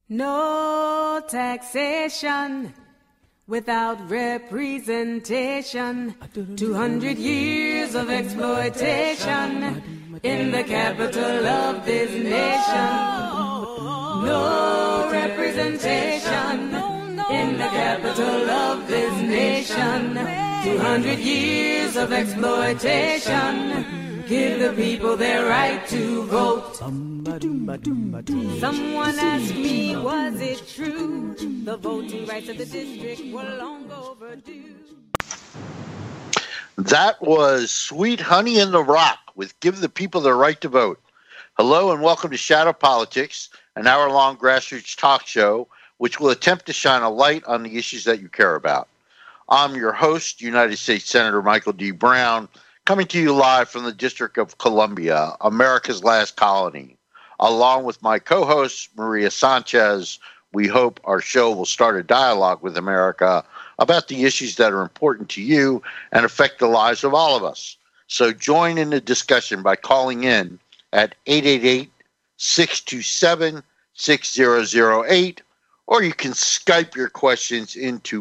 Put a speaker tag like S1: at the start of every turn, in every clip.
S1: No taxation without representation. 200 years of exploitation in the capital of this nation. No representation in the capital of this nation. 200 years of exploitation. Give the people their right to vote. Someone asked me, was it true? The voting rights of the district were long overdue.
S2: That was Sweet Honey in the Rock with Give the People their Right to Vote. Hello and welcome to Shadow Politics, an hour-long grassroots talk show which will attempt to shine a light on the issues that you care about. I'm your host, United States Senator Michael D. Brown, coming to you live from the District of Columbia, America's last colony. Along with my co-host, Maria Sanchez, we hope our show will start a dialogue with America about the issues that are important to you and affect the lives of all of us. So join in the discussion by calling in at 888-627-6008, or you can Skype your questions into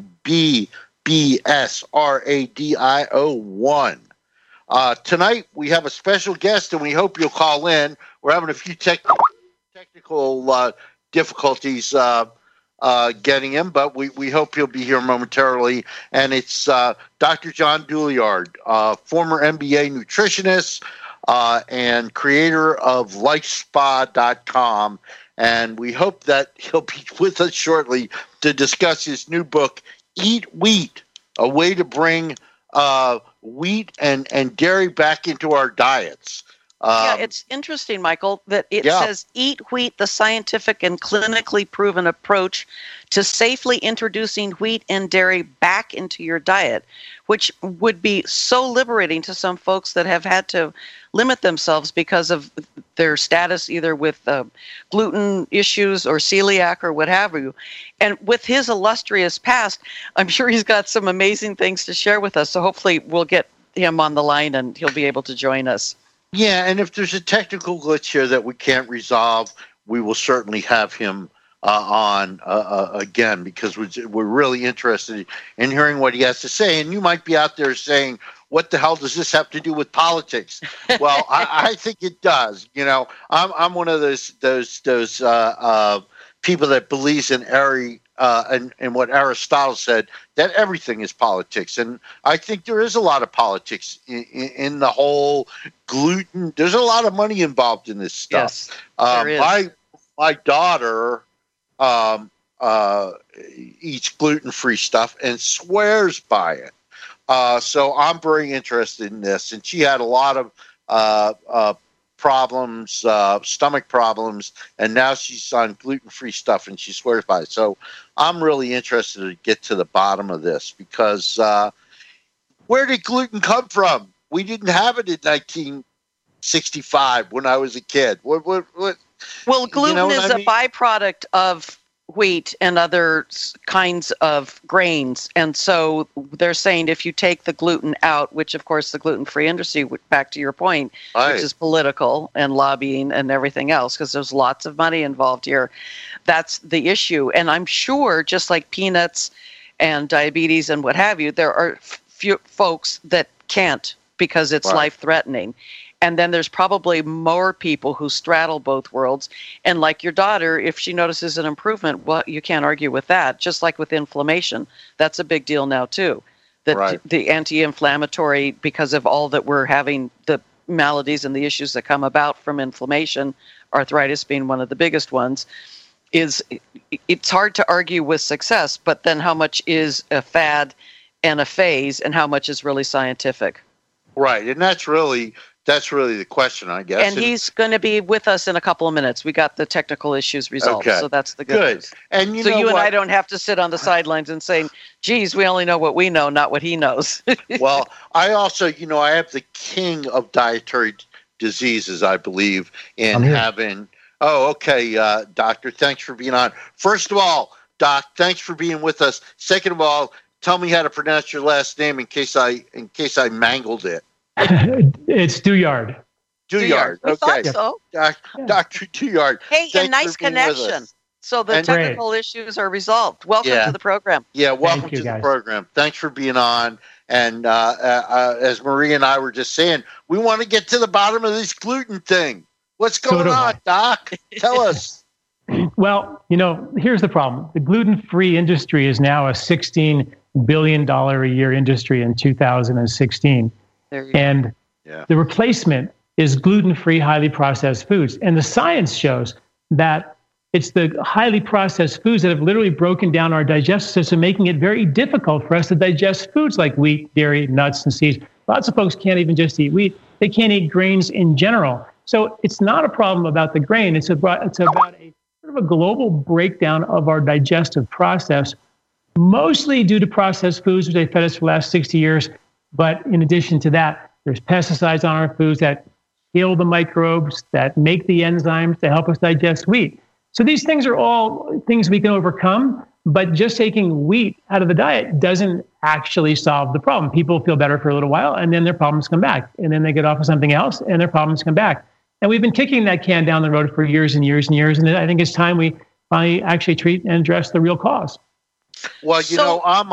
S2: BBSRadio1. Tonight, we have a special guest, and we hope you'll call in. We're having a few technical difficulties getting him, but we hope he'll be here momentarily. And it's Dr. John Douillard, former NBA nutritionist and creator of LifeSpa.com. And we hope that he'll be with us shortly to discuss his new book, Eat Wheat, a way to bring wheat and dairy back into our diets.
S3: It's interesting, Michael, that it says Eat Wheat, the scientific and clinically proven approach to safely introducing wheat and dairy back into your diet, which would be so liberating to some folks that have had to limit themselves because of their status, either with gluten issues or celiac or what have you. And with his illustrious past, I'm sure he's got some amazing things to share with us. So hopefully we'll get him on the line and he'll be able to join us.
S2: Yeah, and if there's a technical glitch here that we can't resolve, we will certainly have him on again, because we're really interested in hearing what he has to say. And you might be out there saying, what the hell does this have to do with politics? Well, I think it does. You know, I'm one of those people that believes in and what Aristotle said, that everything is politics. And I think there is a lot of politics in the whole gluten. There's a lot of money involved in this stuff.
S3: Yes, there is.
S2: My daughter eats gluten-free stuff and swears by it. So I'm very interested in this. And she had a lot of problems, stomach problems, and now she's on gluten-free stuff and she swears by it. So I'm really interested to get to the bottom of this, because where did gluten come from? We didn't have it in 1965 when I was a kid. What?
S3: Well, gluten is a byproduct of wheat and other kinds of grains. And so they're saying if you take the gluten out, which of course the gluten-free industry, back to your point, which is political and lobbying and everything else, because there's lots of money involved here. That's the issue. And I'm sure, just like peanuts and diabetes and what have you, there are few folks that can't because it's life-threatening. And then there's probably more people who straddle both worlds. And like your daughter, if she notices an improvement, well, you can't argue with that. Just like with inflammation, that's a big deal now too. That the anti-inflammatory, because of all that we're having, the maladies and the issues that come about from inflammation, arthritis being one of the biggest ones, it's hard to argue with success. But then how much is a fad and a phase, and how much is really scientific?
S2: Right, and that's really the question, I guess.
S3: And he's going to be with us in a couple of minutes. We got the technical issues resolved, so that's the good news.
S2: And you
S3: and I don't have to sit on the sidelines and say, geez, we only know what we know, not what he knows.
S2: Well, I also, I have the king of dietary diseases, I believe, in having... Oh, okay, Doctor, thanks for being on. First of all, Doc, thanks for being with us. Second of all, tell me how to pronounce your last name in case I mangled it.
S4: It's Douillard.
S2: Douillard.
S3: We
S2: Okay.
S3: thought so.
S2: Dr. Douillard.
S3: Hey, a nice connection. So the technical issues are resolved. Welcome to the program.
S2: Yeah, welcome to the program. Thanks for being on. And as Maria and I were just saying, we want to get to the bottom of this gluten thing. What's going on, Doc? Tell us.
S4: Well, here's the problem. The gluten-free industry is now a $16 billion a year industry in 2016. And the replacement is gluten-free, highly processed foods. And the science shows that it's the highly processed foods that have literally broken down our digestive system, making it very difficult for us to digest foods like wheat, dairy, nuts, and seeds. Lots of folks can't even just eat wheat. They can't eat grains in general. So it's not a problem about the grain. It's about a sort of a global breakdown of our digestive process, mostly due to processed foods, which they fed us for the last 60 years. But in addition to that, there's pesticides on our foods that kill the microbes, that make the enzymes to help us digest wheat. So these things are all things we can overcome, but just taking wheat out of the diet doesn't actually solve the problem. People feel better for a little while, and then their problems come back. And then they get off of something else, and their problems come back. And we've been kicking that can down the road for years and years and years. And I think it's time we finally actually treat and address the real cause.
S2: Well, I'm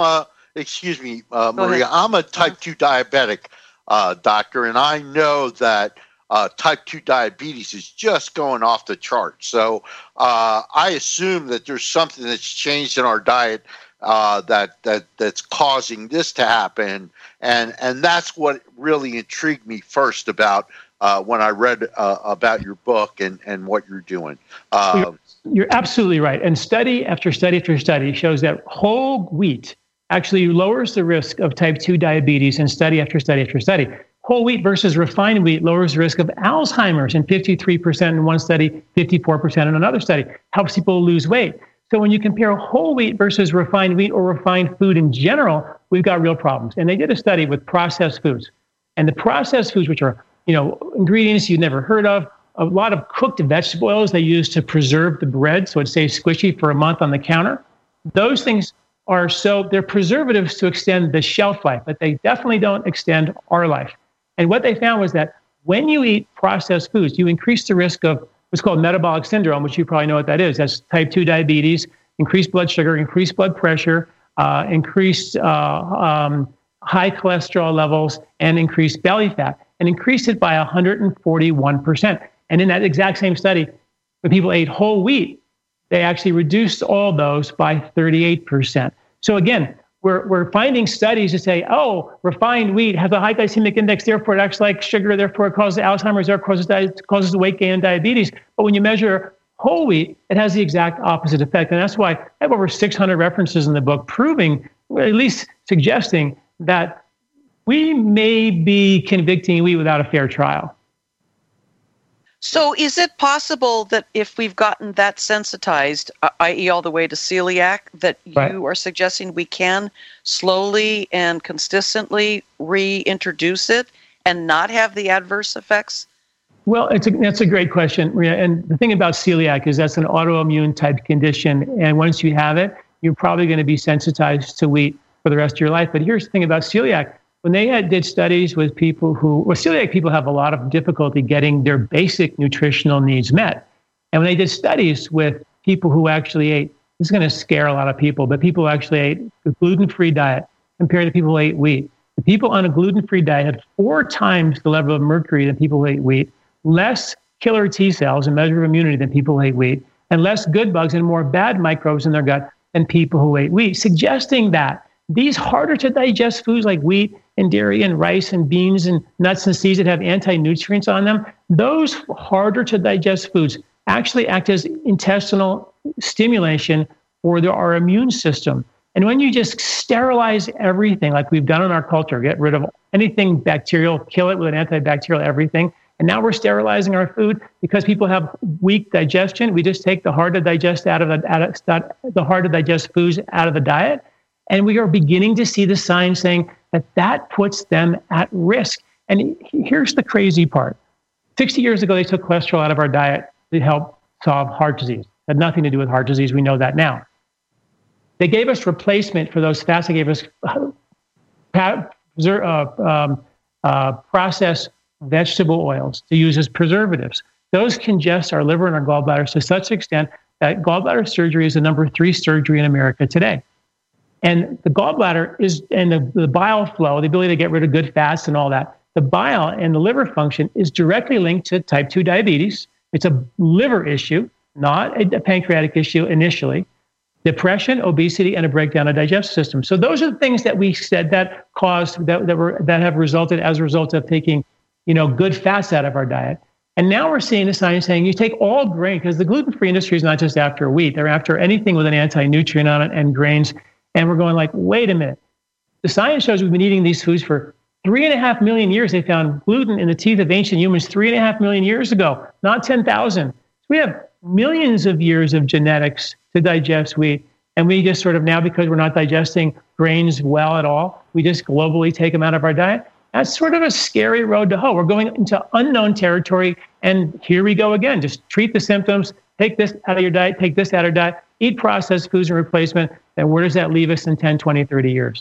S2: Maria, I'm a type 2 diabetic, doctor, and I know that type 2 diabetes is just going off the chart. So I assume that there's something that's changed in our diet that's causing this to happen. And that's what really intrigued me first about when I read about your book and what you're doing.
S4: You're absolutely right. And study after study after study shows that whole wheat actually lowers the risk of type 2 diabetes, and study after study after study. Whole wheat versus refined wheat lowers the risk of Alzheimer's in 53% in one study, 54% in another study. Helps people lose weight. So when you compare whole wheat versus refined wheat or refined food in general, we've got real problems. And they did a study with processed foods. And the processed foods, which are ingredients you've never heard of, a lot of cooked vegetable oils they use to preserve the bread so it stays squishy for a month on the counter. Those things they're preservatives to extend the shelf life, but they definitely don't extend our life. And what they found was that when you eat processed foods, you increase the risk of what's called metabolic syndrome, which you probably know what that is. That's type 2 diabetes, increased blood sugar, increased blood pressure, increased high cholesterol levels, and increased belly fat, and increased it by 141%. And in that exact same study, when people ate whole wheat, they actually reduced all those by 38%. So again, we're finding studies that say, refined wheat has a high glycemic index, therefore it acts like sugar, therefore it causes Alzheimer's, therefore it causes weight gain and diabetes. But when you measure whole wheat, it has the exact opposite effect. And that's why I have over 600 references in the book proving, or at least suggesting, that we may be convicting wheat without a fair trial.
S3: So is it possible that if we've gotten that sensitized, i.e. all the way to celiac, that you are suggesting we can slowly and consistently reintroduce it and not have the adverse effects?
S4: Well, that's a great question, Maria. And the thing about celiac is that's an autoimmune type condition. And once you have it, you're probably going to be sensitized to wheat for the rest of your life. But here's the thing about celiac. When they did studies with people celiac people have a lot of difficulty getting their basic nutritional needs met. And when they did studies with people who actually ate, this is going to scare a lot of people, but people who actually ate a gluten-free diet compared to people who ate wheat. The people on a gluten-free diet had 4 times the level of mercury than people who ate wheat, less killer T cells, a measure of immunity, than people who ate wheat, and less good bugs and more bad microbes in their gut than people who ate wheat, suggesting that these harder to digest foods like wheat and dairy and rice and beans and nuts and seeds that have anti-nutrients on them, those harder to digest foods actually act as intestinal stimulation for our immune system. And when you just sterilize everything like we've done in our culture, get rid of anything bacterial, kill it with an antibacterial everything, and now we're sterilizing our food because people have weak digestion. We just take the hard to digest foods out of the diet. And we are beginning to see the signs saying that puts them at risk. And here's the crazy part. 60 years ago, they took cholesterol out of our diet to help solve heart disease. It had nothing to do with heart disease. We know that now. They gave us replacement for those fats. They gave us processed vegetable oils to use as preservatives. Those congest our liver and our gallbladders to such an extent that gallbladder surgery is the number 3 surgery in America today. And the gallbladder is, and the bile flow, the ability to get rid of good fats and all that, the bile and the liver function is directly linked to type 2 diabetes. It's a liver issue, not a pancreatic issue initially. Depression, obesity, and a breakdown of digestive system. So those are the things that we said that caused, that have resulted as a result of taking, good fats out of our diet. And now we're seeing the science saying you take all grain, because the gluten-free industry is not just after wheat, they're after anything with an anti-nutrient on it and grains. And we're going like, wait a minute. The science shows we've been eating these foods for 3.5 million years. They found gluten in the teeth of ancient humans 3.5 million years ago, not 10,000. So we have millions of years of genetics to digest wheat. And we just sort of now, because we're not digesting grains well at all, we just globally take them out of our diet. That's sort of a scary road to hoe. We're going into unknown territory. And here we go again. Just treat the symptoms, take this out of your diet, take this out of your diet, eat processed foods and replacement. And where does that leave us in 10, 20, 30 years?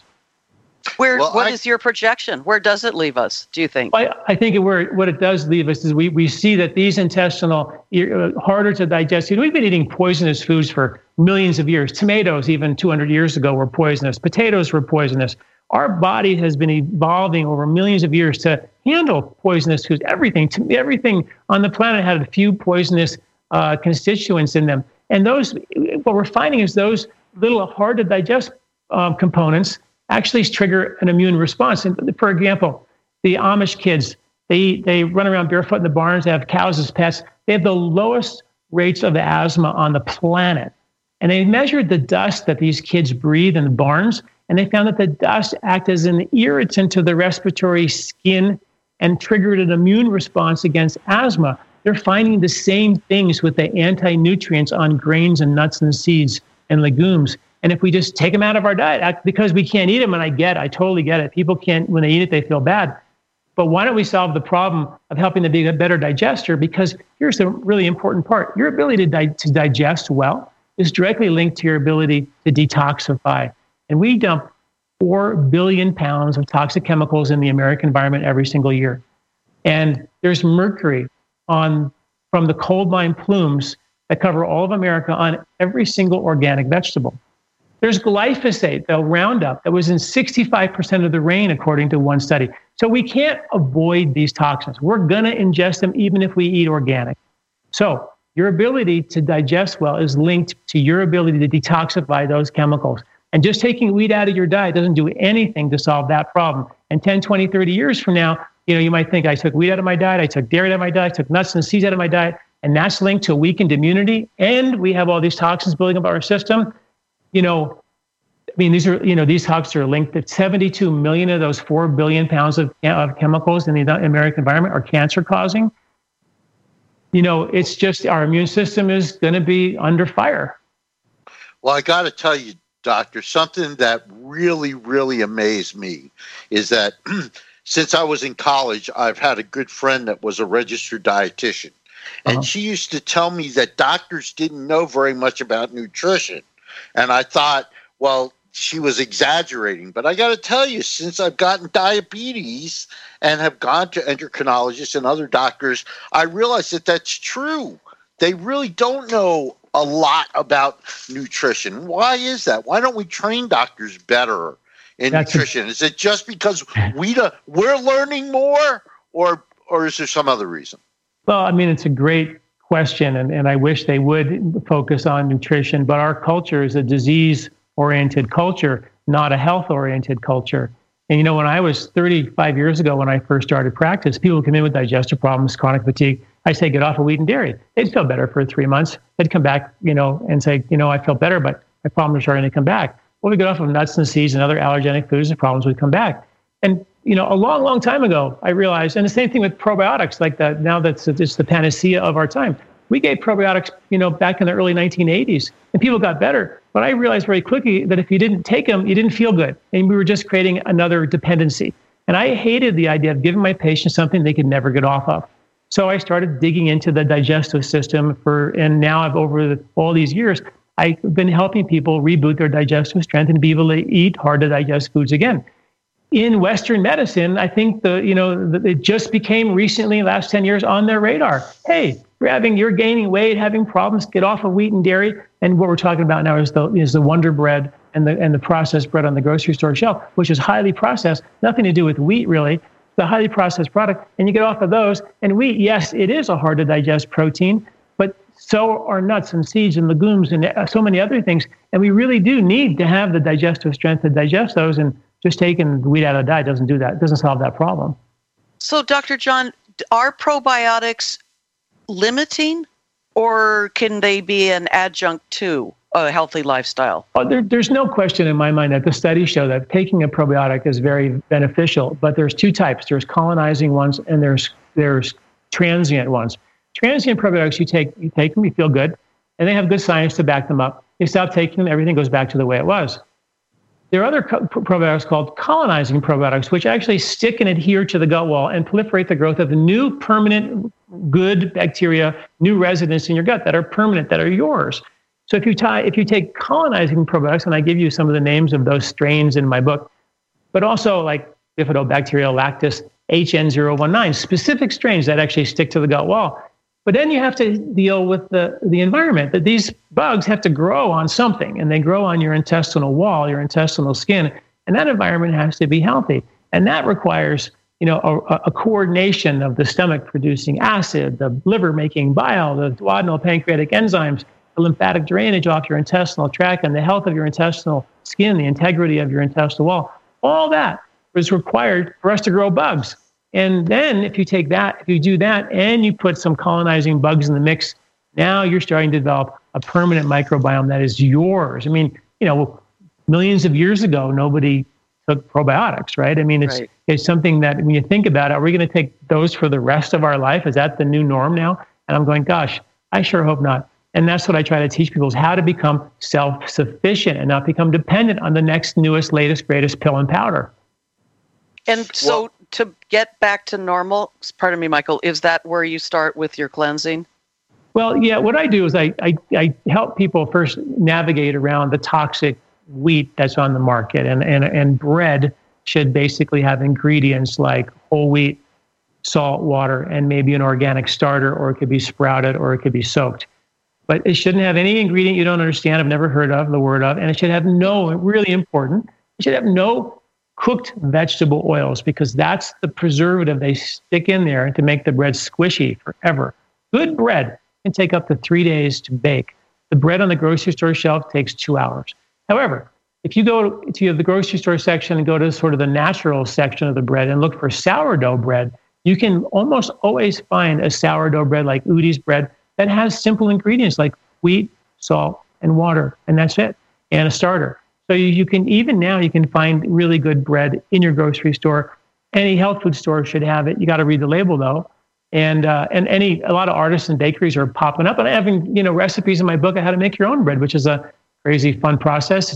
S3: What is your projection? Where does it leave us, do you think?
S4: I think what it does leave us is we see that these intestinal, harder to digest. We've been eating poisonous foods for millions of years. Tomatoes, even 200 years ago, were poisonous. Potatoes were poisonous. Our body has been evolving over millions of years to handle poisonous foods. Everything on the planet had a few poisonous constituents in them. And what we're finding is those little hard to digest components actually trigger an immune response. And for example, the Amish kids, they run around barefoot in the barns, they have cows as pets. They have the lowest rates of asthma on the planet. And they measured the dust that these kids breathe in the barns, and they found that the dust acted as an irritant to the respiratory skin and triggered an immune response against asthma. They're finding the same things with the anti-nutrients on grains and nuts and seeds and legumes. And if we just take them out of our diet, because we can't eat them, and I totally get it. People can't, when they eat it, they feel bad. But why don't we solve the problem of helping them be a better digester? Because here's the really important part. Your ability to digest well is directly linked to your ability to detoxify. And we dump 4 billion pounds of toxic chemicals in the American environment every single year. And there's mercury from the coal mine plumes that cover all of America on every single organic vegetable. There's glyphosate, the Roundup, that was in 65% of the rain, according to one study. So we can't avoid these toxins. We're going to ingest them even if we eat organic. So your ability to digest well is linked to your ability to detoxify those chemicals. And just taking wheat out of your diet doesn't do anything to solve that problem. And 10, 20, 30 years from now, you might think, I took wheat out of my diet, I took dairy out of my diet, I took nuts and seeds out of my diet, and that's linked to a weakened immunity, and we have all these toxins building up our system. These toxins are linked that 72 million of those 4 billion pounds of chemicals in the American environment are cancer causing. It's just our immune system is going to be under fire.
S2: Well, I got to tell you, Doctor, something that really, really amazed me is that since I was in college, I've had a good friend that was a registered dietitian. And she used to tell me that doctors didn't know very much about nutrition. And I thought, well, she was exaggerating. But I got to tell you, since I've gotten diabetes and have gone to endocrinologists and other doctors, I realized that that's true. They really don't know a lot about nutrition. Why is that? Why don't we train doctors better in nutrition? Is it just because we're learning more, or is there some other reason?
S4: Well, it's a great question, and I wish they would focus on nutrition, but our culture is a disease-oriented culture, not a health-oriented culture. And when I was 35 years ago, when I first started practice, people would come in with digestive problems, chronic fatigue. I say, get off of wheat and dairy. They'd feel better for 3 months. They'd come back, and say, I feel better, but my problems are starting to come back. Well, we get off of nuts and seeds and other allergenic foods, and problems would come back. And a long, long time ago, I realized, and the same thing with probiotics, now that's it's the panacea of our time. We gave probiotics, back in the early 1980s, and people got better. But I realized very quickly that if you didn't take them, you didn't feel good, and we were just creating another dependency. And I hated the idea of giving my patients something they could never get off of. So I started digging into the digestive system and now over all these years, I've been helping people reboot their digestive strength and be able to eat hard to digest foods again. In Western medicine, I think it just became recently, last 10 years, on their radar. Hey, you're gaining weight, having problems, get off of wheat and dairy. And what we're talking about now is the Wonder Bread and the processed bread on the grocery store shelf, which is highly processed, nothing to do with wheat really. The highly processed product, and you get off of those. And wheat, yes, it is a hard to digest protein, but so are nuts and seeds and legumes and so many other things. And we really do need to have the digestive strength to digest those. And just taking wheat out of the diet doesn't do that. It doesn't solve that problem.
S3: So, Dr. John, are probiotics limiting, or can they be an adjunct to a healthy lifestyle?
S4: There's no question in my mind that the studies show that taking a probiotic is very beneficial, but there's two types. There's colonizing ones and there's transient ones. Transient probiotics, you take them, you feel good, and they have good science to back them up. You stop taking them, everything goes back to the way it was. There are other probiotics called colonizing probiotics, which actually stick and adhere to the gut wall and proliferate the growth of new permanent good bacteria, new residents in your gut that are permanent, that are yours. So if you take colonizing probiotics, and I give you some of the names of those strains in my book, but also like Bifidobacterial lactis HN019, specific strains that actually stick to the gut wall. But then you have to deal with the environment, that these bugs have to grow on something, and they grow on your intestinal wall, your intestinal skin, and that environment has to be healthy. And that requires, a coordination of the stomach producing acid, the liver making bile, the duodenal pancreatic enzymes, the lymphatic drainage off your intestinal tract, and the health of your intestinal skin, the integrity of your intestinal wall. All that is required for us to grow bugs. And then if you do that and you put some colonizing bugs in the mix, now you're starting to develop a permanent microbiome that is yours. I mean, millions of years ago, nobody took probiotics, right? I mean, it's something that when you think about it, are we going to take those for the rest of our life? Is that the new norm now? And I'm going, gosh, I sure hope not. And that's what I try to teach people, is how to become self-sufficient and not become dependent on the next, newest, latest, greatest pill and powder.
S3: And so to get back to normal, pardon me, Michael, is that where you start with your cleansing?
S4: Well, yeah, what I do is I help people first navigate around the toxic wheat that's on the market. And bread should basically have ingredients like whole wheat, salt, water, and maybe an organic starter, or it could be sprouted, or it could be soaked. But it shouldn't have any ingredient you don't understand, have never heard of, the word of, and it should have really important, it should have no cooked vegetable oils, because that's the preservative they stick in there to make the bread squishy forever. Good bread can take up to 3 days to bake. The bread on the grocery store shelf takes 2 hours. However, if you go to the grocery store section and go to sort of the natural section of the bread and look for sourdough bread, you can almost always find a sourdough bread like Udi's bread that has simple ingredients like wheat, salt, and water, and that's it, and a starter. So you can find really good bread in your grocery store. Any health food store should have it. You got to read the label though. And a lot of artists and bakeries are popping up. And I'm having, recipes in my book on how to make your own bread, which is a crazy fun process.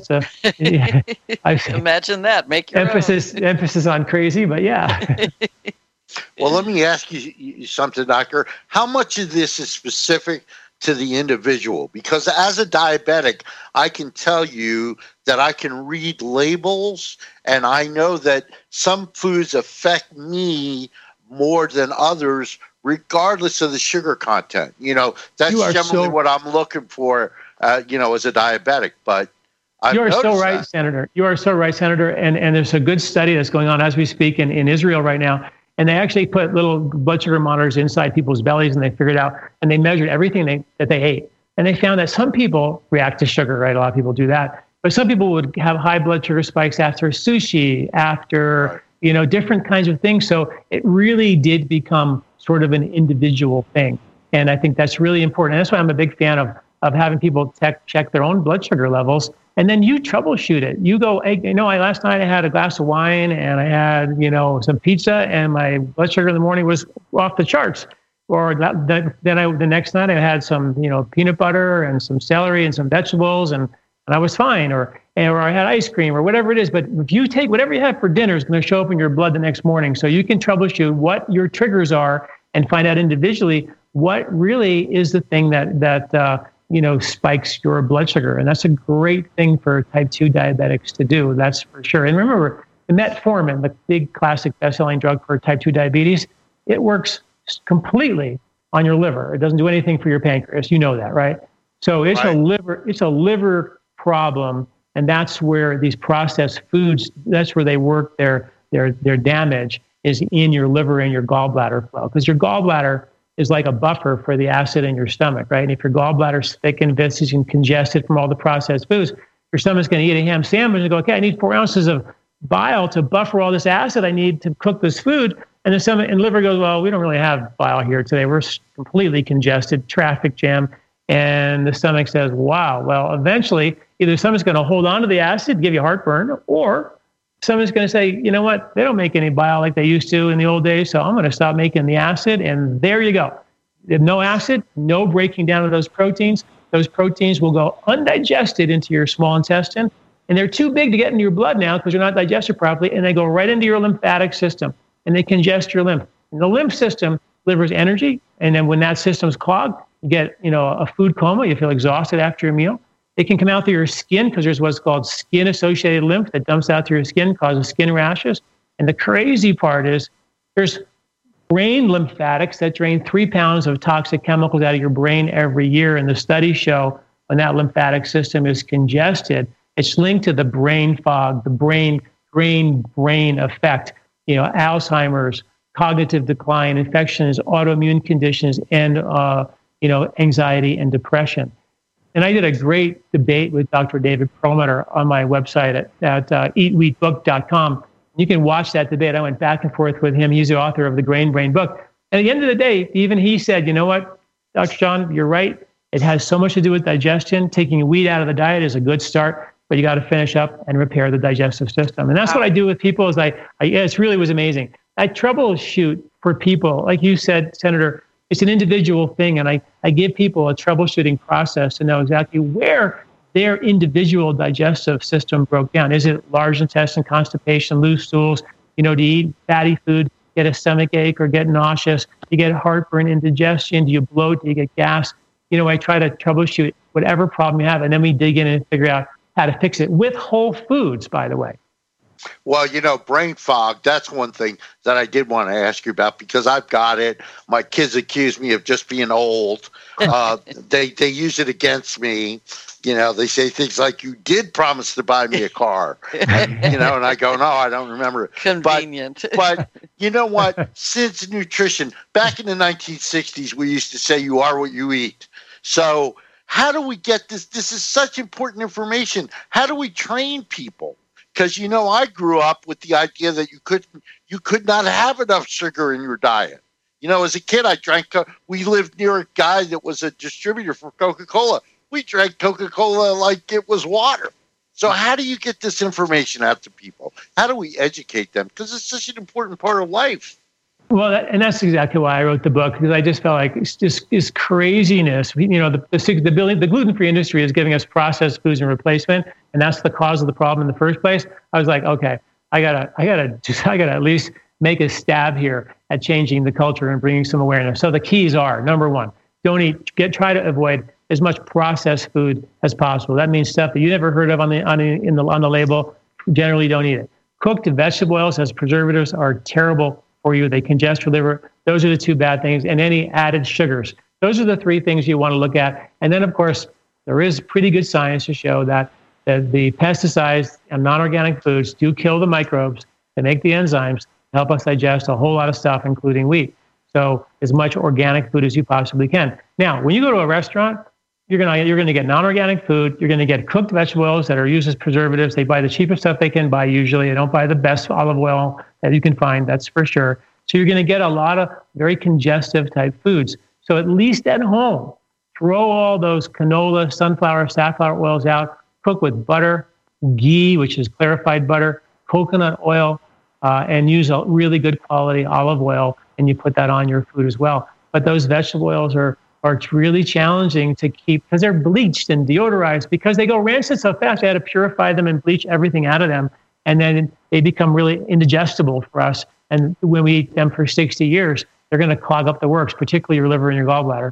S4: It's
S3: imagine that. Make your
S4: emphasis on crazy, but yeah.
S2: Well, let me ask you something, Doctor. How much of this is specific to the individual? Because as a diabetic, I can tell you that I can read labels, and I know that some foods affect me more than others, regardless of the sugar content. That's generally what I'm looking for, as a diabetic. But
S4: you are so right, Senator. You are so right, Senator. And there's a good study that's going on as we speak in Israel right now. And they actually put little blood sugar monitors inside people's bellies, and they figured out, and they measured everything that they ate. And they found that some people react to sugar, right? A lot of people do that. But some people would have high blood sugar spikes after sushi, after, different kinds of things. So it really did become sort of an individual thing. And I think that's really important. And that's why I'm a big fan of having people check their own blood sugar levels. And then you troubleshoot it. You go, hey, last night I had a glass of wine and I had, some pizza, and my blood sugar in the morning was off the charts. Or the next night I had some, peanut butter and some celery and some vegetables, and I was fine. Or I had ice cream or whatever it is. But if you take whatever you have for dinner is going to show up in your blood the next morning. So you can troubleshoot what your triggers are and find out individually what really is the thing that spikes your blood sugar. And that's a great thing for type 2 diabetics to do. That's for sure. And remember, the metformin, the big classic best-selling drug for type 2 diabetes, it works completely on your liver. It doesn't do anything for your pancreas. You know that, right? So it's a liver problem, and that's where these processed foods, that's where they work their damage, is in your liver and your gallbladder flow. Because your gallbladder is like a buffer for the acid in your stomach, right? And if your gallbladder's thick and viscous and congested from all the processed foods, your stomach's going to eat a ham sandwich and go, okay, I need 4 ounces of bile to buffer all this acid I need to cook this food. And the stomach and liver goes, well, we don't really have bile here today. We're completely congested, traffic jam. And the stomach says, wow, well, eventually, either someone's going to hold on to the acid, give you heartburn, or someone's going to say, you know what, they don't make any bile like they used to in the old days, so I'm going to stop making the acid, and there you go. No acid, no breaking down of those proteins. Those proteins will go undigested into your small intestine, and they're too big to get into your blood now because they're not digested properly, and they go right into your lymphatic system, and they congest your lymph. And the lymph system delivers energy, and then when that system's clogged, you get, a food coma. You feel exhausted after your meal. It can come out through your skin because there's what's called skin-associated lymph that dumps out through your skin, causes skin rashes. And the crazy part is there's brain lymphatics that drain 3 pounds of toxic chemicals out of your brain every year. And the studies show when that lymphatic system is congested, it's linked to the brain fog, the brain effect, Alzheimer's, cognitive decline, infections, autoimmune conditions, and anxiety and depression. And I did a great debate with Dr. David Perlmutter on my website at eatwheatbook.com. You can watch that debate. I went back and forth with him. He's the author of the Grain Brain book. And at the end of the day, even he said, you know what, Dr. John, you're right. It has so much to do with digestion. Taking wheat out of the diet is a good start, but you got to finish up and repair the digestive system. And that's what I do with people. Is it really was amazing. I troubleshoot for people. Like you said, Senator, it's an individual thing, and I give people a troubleshooting process to know exactly where their individual digestive system broke down. Is it large intestine constipation, loose stools, to eat fatty food, get a stomach ache or get nauseous, you get heartburn, indigestion, do you bloat, do you get gas? I try to troubleshoot whatever problem you have, and then we dig in and figure out how to fix it with whole foods, by the way.
S2: Well, brain fog, that's one thing that I did want to ask you about because I've got it. My kids accuse me of just being old. They use it against me. They say things like, you did promise to buy me a car. And I go, no, I don't remember it.
S3: Convenient.
S2: But you know what? Since nutrition, back in the 1960s, we used to say you are what you eat. So how do we get this? This is such important information. How do we train people? Because, I grew up with the idea that you could not have enough sugar in your diet. As a kid, we lived near a guy that was a distributor for Coca-Cola. We drank Coca-Cola like it was water. So how do you get this information out to people? How do we educate them? Because it's such an important part of life.
S4: Well, and that's exactly why I wrote the book, because I just felt like it's just this craziness. The gluten-free industry is giving us processed foods and replacement, and that's the cause of the problem in the first place. I was like, okay, I gotta at least make a stab here at changing the culture and bringing some awareness. So the keys are: number one, try to avoid as much processed food as possible. That means stuff that you never heard of on the label. Generally, don't eat it. Cooked vegetable oils as preservatives are terrible for you. They congest your liver. Those are the two bad things. And any added sugars. Those are the three things you want to look at. And then, of course, there is pretty good science to show that the pesticides and non-organic foods do kill the microbes. They make the enzymes to help us digest a whole lot of stuff, including wheat. So as much organic food as you possibly can. Now, when you go to a restaurant, you're gonna get non-organic food. You're gonna get cooked vegetable oils that are used as preservatives. They buy the cheapest stuff they can buy usually. They don't buy the best olive oil that you can find, that's for sure. So you're gonna get a lot of very congestive type foods. So at least at home, throw all those canola, sunflower, safflower oils out. Cook with butter, ghee, which is clarified butter, coconut oil, and use a really good quality olive oil, and you put that on your food as well. But those vegetable oils are really challenging to keep because they're bleached and deodorized because they go rancid so fast. They had to purify them and bleach everything out of them. And then they become really indigestible for us. And when we eat them for 60 years, they're going to clog up the works, particularly your liver and your gallbladder.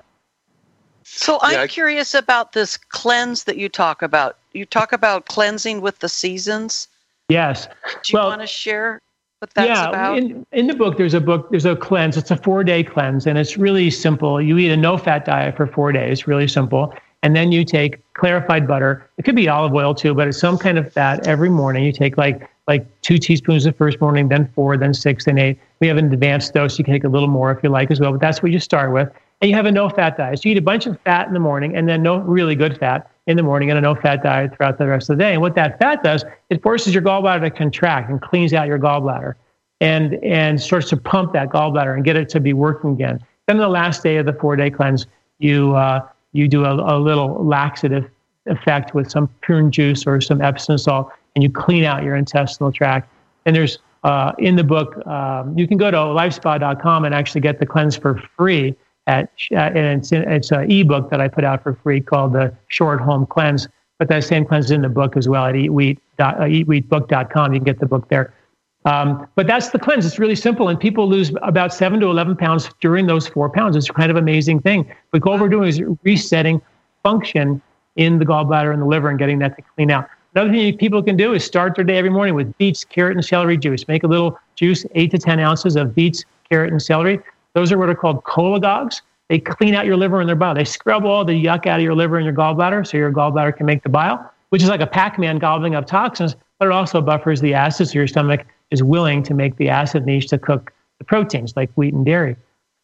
S3: So I'm curious about this cleanse that you talk about. You talk about cleansing with the seasons.
S4: Yes.
S3: Do you want to share what that's about?
S4: In the book, there's a cleanse. It's a 4-day cleanse, and it's really simple. You eat a no-fat diet for 4 days, really simple. And then you take clarified butter. It could be olive oil too, but it's some kind of fat every morning. You take like 2 teaspoons the first morning, then 4, then 6, then 8. We have an advanced dose. You can take a little more if you like as well, but that's what you start with. And you have a no-fat diet. So you eat a bunch of fat in the morning and then no really good fat in the morning and a no-fat diet throughout the rest of the day. And what that fat does, it forces your gallbladder to contract and cleans out your gallbladder and starts to pump that gallbladder and get it to be working again. Then the last day of the 4-day cleanse, you do a little laxative effect with some prune juice or some Epsom salt, and you clean out your intestinal tract. And there's, in the book, you can go to lifespa.com and actually get the cleanse for free. And it's an ebook that I put out for free called the Short Home Cleanse. But that same cleanse is in the book as well at eatwheatbook.com. You can get the book there. But that's the cleanse. It's really simple, and people lose about 7 to 11 pounds during those 4 pounds. It's kind of an amazing thing. But all we're doing is resetting function in the gallbladder and the liver and getting that to clean out. Another thing people can do is start their day every morning with beets, carrot, and celery juice. Make a little juice, 8 to 10 ounces of beets, carrot, and celery. Those are what are called cholagogues. They clean out your liver and their bile. They scrub all the yuck out of your liver and your gallbladder so your gallbladder can make the bile, which is like a Pac-Man gobbling up toxins, but it also buffers the acids so your stomach is willing to make the acid niche to cook the proteins like wheat and dairy.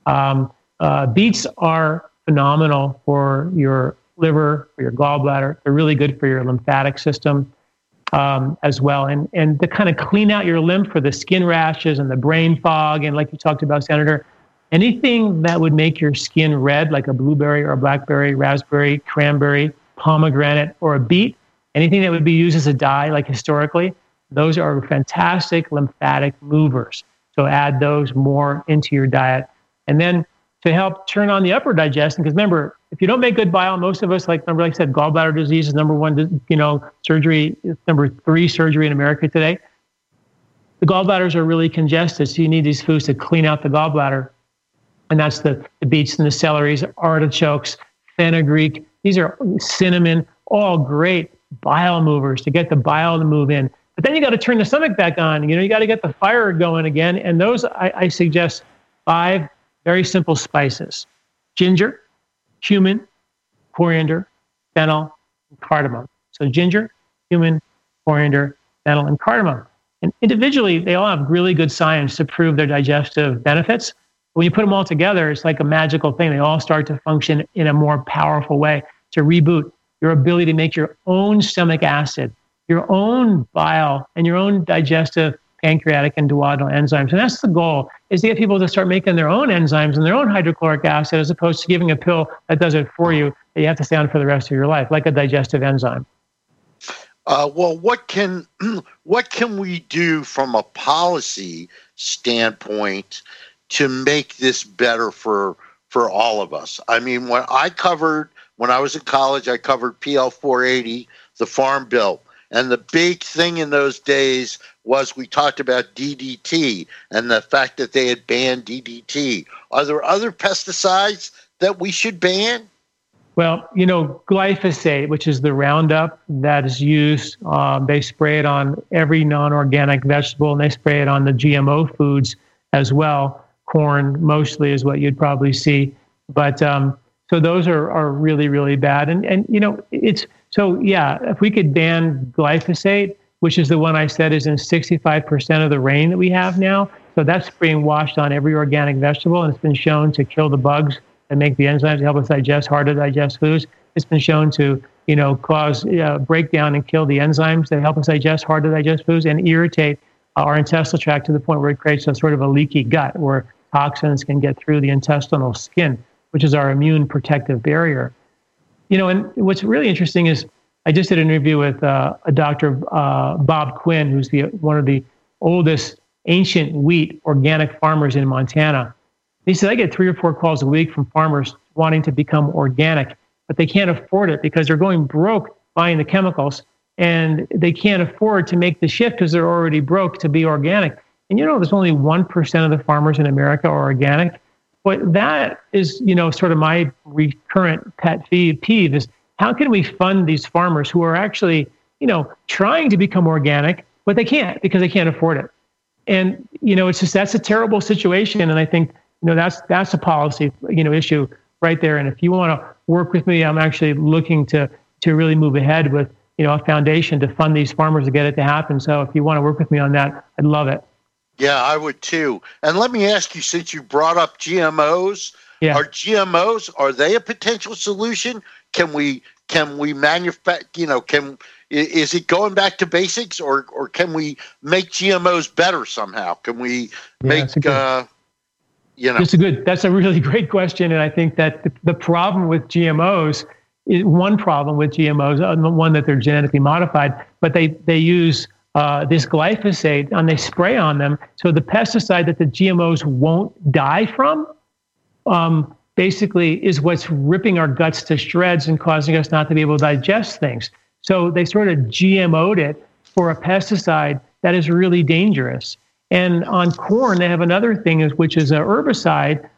S4: Beets are phenomenal for your liver, for your gallbladder. They're really good for your lymphatic system as well. And to kind of clean out your lymph for the skin rashes and the brain fog, and like you talked about, Senator, anything that would make your skin red, like a blueberry or a blackberry, raspberry, cranberry, pomegranate, or a beet, anything that would be used as a dye, like historically, those are fantastic lymphatic movers. So add those more into your diet. And then to help turn on the upper digestion, because remember, if you don't make good bile, most of us, like I said, gallbladder disease is number 1, surgery, number 3 surgery in America today. The gallbladders are really congested, so you need these foods to clean out the gallbladder. And that's the beets and the celeries, artichokes, fenugreek. These are cinnamon, all great bile movers to get the bile to move in. But then you got to turn the stomach back on. You got to get the fire going again. And those, I suggest 5 very simple spices: ginger, cumin, coriander, fennel, and cardamom. So ginger, cumin, coriander, fennel, and cardamom. And individually, they all have really good science to prove their digestive benefits. When you put them all together, it's like a magical thing. They all start to function in a more powerful way to reboot your ability to make your own stomach acid, your own bile, and your own digestive, pancreatic, and duodenal enzymes. And that's the goal, is to get people to start making their own enzymes and their own hydrochloric acid, as opposed to giving a pill that does it for you that you have to stay on for the rest of your life, like a digestive enzyme.
S2: Well, what can we do from a policy standpoint to make this better for all of us? I mean, when I was in college, I covered PL 480, the Farm Bill. And the big thing in those days was we talked about DDT and the fact that they had banned DDT. Are there other pesticides that we should ban?
S4: Well, glyphosate, which is the Roundup that is used, they spray it on every non-organic vegetable, and they spray it on the GMO foods as well. Corn mostly is what you'd probably see. But so those are really, really bad. And if we could ban glyphosate, which is the one I said is in 65% of the rain that we have now. So that's being washed on every organic vegetable, and it's been shown to kill the bugs and make the enzymes to help us digest hard to digest foods. It's been shown to, cause breakdown and kill the enzymes that help us digest hard to digest foods and irritate our intestinal tract to the point where it creates a sort of a leaky gut where toxins can get through the intestinal skin, which is our immune protective barrier. And what's really interesting is I just did an interview with a Dr. Bob Quinn, who's one of the oldest ancient wheat organic farmers in Montana. He said, I get 3 or 4 calls a week from farmers wanting to become organic, but they can't afford it because they're going broke buying the chemicals, and they can't afford to make the shift because they're already broke to be organic. And there's only 1% of the farmers in America are organic. But that is, sort of my recurrent pet peeve is how can we fund these farmers who are actually, trying to become organic, but they can't because they can't afford it. And, it's just, that's a terrible situation. And I think, that's a policy, issue right there. And if you want to work with me, I'm actually looking to really move ahead with, a foundation to fund these farmers to get it to happen. So if you want to work with me on that, I'd love it.
S2: Yeah, I would too. And let me ask you, since you brought up GMOs, are they a potential solution? Can we manufacture, is it going back to basics, or can we make GMOs better somehow? Can we make, that's
S4: a really great question. And I think that the problem with GMOs is one that they're genetically modified, but they use this glyphosate and they spray on them. So the pesticide that the GMOs won't die from, basically is what's ripping our guts to shreds and causing us not to be able to digest things. So they sort of GMO'd it for a pesticide that is really dangerous. And on corn, they have another thing, which is an herbicide, is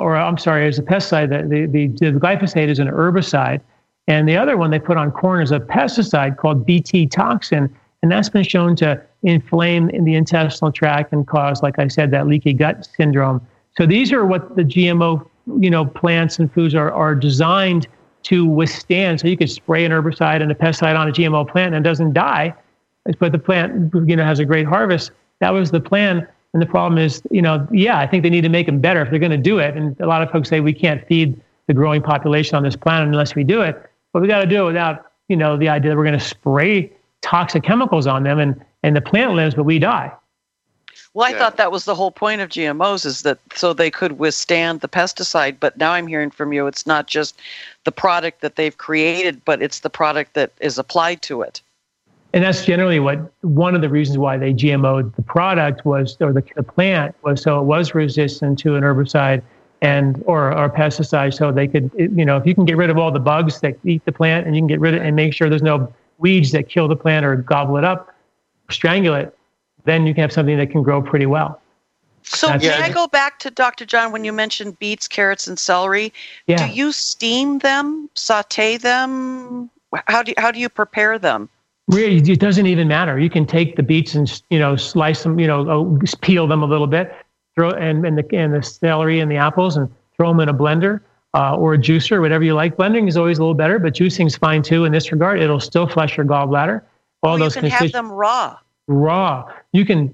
S4: a pesticide. The glyphosate is an herbicide. And the other one they put on corn is a pesticide called Bt toxin. And that's been shown to inflame in the intestinal tract and cause, like I said, that leaky gut syndrome. So these are what the GMO, plants and foods are designed to withstand. So you could spray an herbicide and a pesticide on a GMO plant and it doesn't die, but the plant, has a great harvest. That was the plan. And the problem is, I think they need to make them better if they're going to do it. And a lot of folks say we can't feed the growing population on this planet unless we do it. But we got to do it without, the idea that we're going to spray toxic chemicals on them and the plant lives, but we die.
S3: Well, I thought that was the whole point of GMOs, is that so they could withstand the pesticide. But now I'm hearing from you, it's not just the product that they've created, but it's the product that is applied to it.
S4: And that's generally one of the reasons why they GMO'd the product was, or the plant was, so it was resistant to an herbicide or a pesticide. So they could, if you can get rid of all the bugs that eat the plant and you can get rid of and make sure there's no weeds that kill the plant or gobble it up, strangle it, then you can have something that can grow pretty well.
S3: So may I go back to Dr. John, when you mentioned beets, carrots, and celery, do you steam them, saute them? How do you prepare them?
S4: Really, it doesn't even matter. You can take the beets and, slice them, peel them a little bit, throw and the celery and the apples and throw them in a blender or a juicer, whatever you like. Blending is always a little better, but juicing is fine too in this regard. It'll still flush your gallbladder.
S3: You can have them raw.
S4: Raw. You can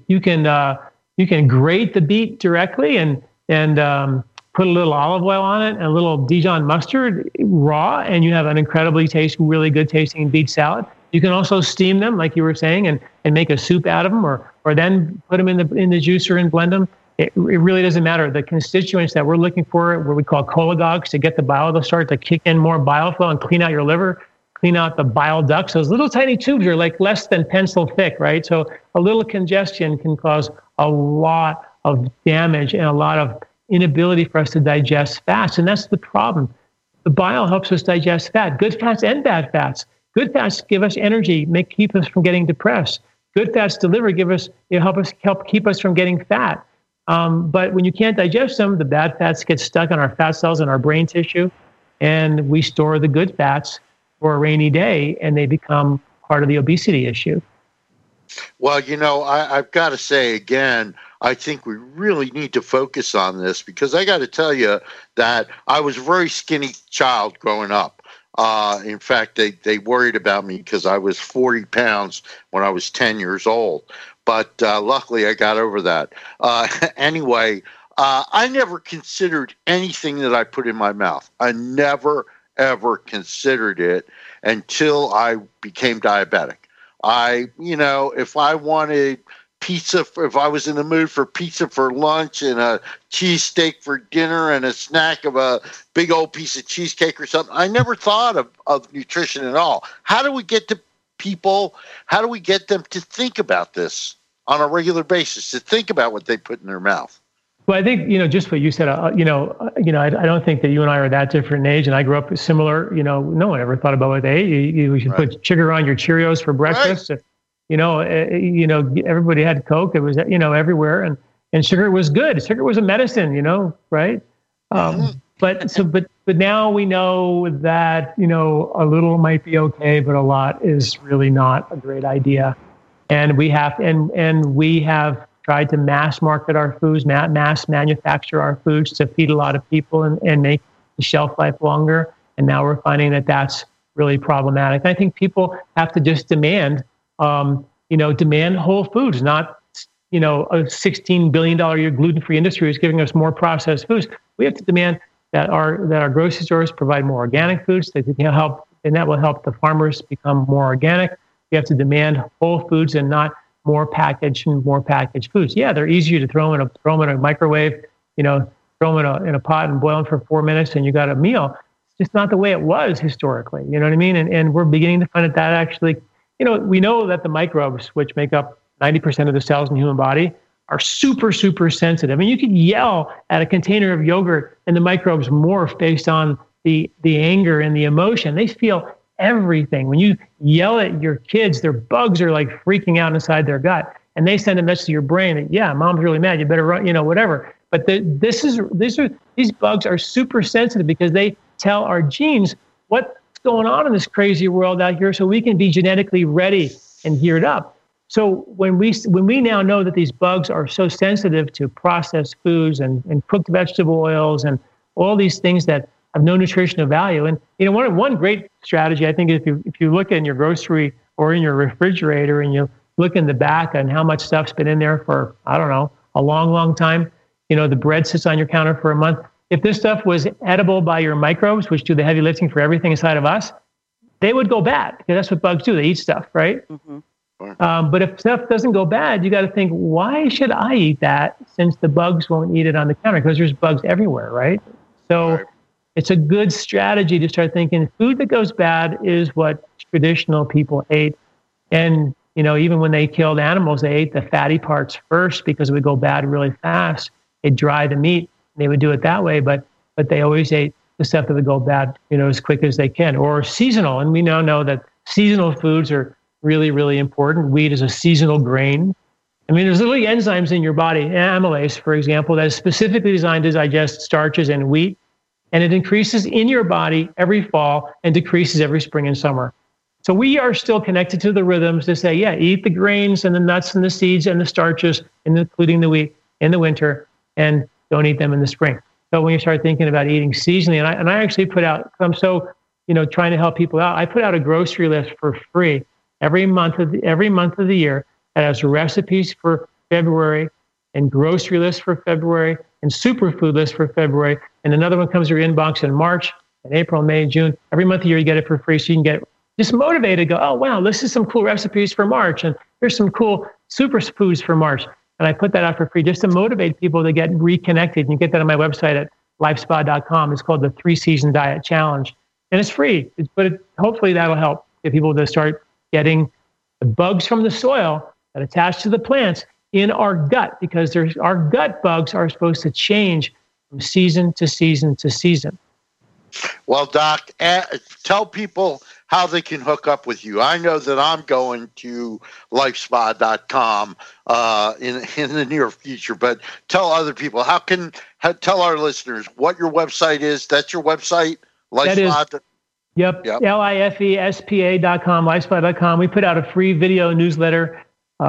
S4: grate the beet directly and put a little olive oil on it and a little Dijon mustard raw, and you have an incredibly really good tasting beet salad. You can also steam them, like you were saying, and make a soup out of them, or then put them in the juicer and blend them. It really doesn't matter. The constituents that we're looking for, what we call cholagogues, to get the bile to start to kick in more bile flow and clean out your liver, clean out the bile ducts. Those little tiny tubes are like less than pencil thick, right? So a little congestion can cause a lot of damage and a lot of inability for us to digest fats. And that's the problem. The bile helps us digest fat, good fats and bad fats. Good fats give us energy, keep us from getting depressed. Good fats help keep us from getting fat. But when you can't digest them, the bad fats get stuck on our fat cells and our brain tissue, and we store the good fats for a rainy day, and they become part of the obesity issue.
S2: Well, I've got to say again, I think we really need to focus on this, because I got to tell you that I was a very skinny child growing up. In fact, they worried about me because I was 40 pounds when I was 10 years old. But luckily, I got over that. Anyway, I never considered anything that I put in my mouth. I never, ever considered it until I became diabetic. If I wanted pizza, if I was in the mood for pizza for lunch and a cheesesteak for dinner and a snack of a big old piece of cheesecake or something, I never thought of nutrition at all. How do we get to people? How do we get them to think about this on a regular basis, to think about what they put in their mouth?
S4: Well, I think, just what you said, I don't think that you and I are that different in age, and I grew up similar. No one ever thought about what they ate. You should put sugar on your Cheerios for breakfast. Right. Everybody had Coke. It was, everywhere, and sugar was good. Sugar was a medicine, right? But now we know that, a little might be okay, but a lot is really not a great idea. And we have tried to mass market our foods, mass manufacture our foods to feed a lot of people and make the shelf life longer. And now we're finding that that's really problematic. I think people have to just demand whole foods, not, a $16 billion a year gluten-free industry is giving us more processed foods. We have to demand that our grocery stores provide more organic foods that can help, and that will help the farmers become more organic. We have to demand whole foods and not more packaged foods. Yeah, they're easier to throw in a microwave, throw them in a pot and boil them for 4 minutes and you got a meal. It's just not the way it was historically. You know what I mean? And we're beginning to find that actually, we know that the microbes, which make up 90% of the cells in the human body, are super, super sensitive. I mean, you could yell at a container of yogurt and the microbes morph based on the anger and the emotion. They feel everything. When you yell at your kids, their bugs are like freaking out inside their gut. And they send a message to your brain that, yeah, mom's really mad. You better run, whatever. But these bugs are super sensitive because they tell our genes what's going on in this crazy world out here so we can be genetically ready and geared up. So when we now know that these bugs are so sensitive to processed foods and cooked vegetable oils and all these things that have no nutritional value, and one great strategy I think if you look in your grocery or in your refrigerator and you look in the back and how much stuff's been in there for I don't know a long time, the bread sits on your counter for a month. If this stuff was edible by your microbes, which do the heavy lifting for everything inside of us, they would go bad because that's what bugs do. They eat stuff, right? Mm-hmm. But if stuff doesn't go bad, you got to think, why should I eat that since the bugs won't eat it on the counter? Because there's bugs everywhere, right? So it's a good strategy to start thinking food that goes bad is what traditional people ate. And, even when they killed animals, they ate the fatty parts first because it would go bad really fast. They'd dry the meat. They would do it that way, but they always ate the stuff that would go bad, as quick as they can. Or seasonal. And we now know that seasonal foods are really, really important. Wheat is a seasonal grain. I mean, there's literally enzymes in your body, amylase, for example, that is specifically designed to digest starches and wheat. And it increases in your body every fall and decreases every spring and summer. So we are still connected to the rhythms to say, yeah, eat the grains and the nuts and the seeds and the starches, including the wheat in the winter, and don't eat them in the spring. So when you start thinking about eating seasonally, and I actually put out, I'm so, trying to help people out, I put out a grocery list for free every month of the year that has recipes for February and grocery lists for February and superfood lists for February. And another one comes to your inbox in March and April, May, June. Every month of the year you get it for free. So you can get just motivated, go, oh, wow, this is some cool recipes for March. And here's some cool superfoods for March. And I put that out for free just to motivate people to get reconnected. You can get that on my website at lifespa.com. It's called the 3-Season Diet Challenge. And it's free, but hopefully that'll help get people to start getting the bugs from the soil that attach to the plants in our gut, because our gut bugs are supposed to change from season to season to season.
S2: Well, Doc, tell people how they can hook up with you. I know that I'm going to lifespa.com in the near future, but tell other people, tell our listeners what your website is. That's your website, Lifespa.
S4: Yep. LIFESPA.com, lifespa.com. We put out a free video newsletter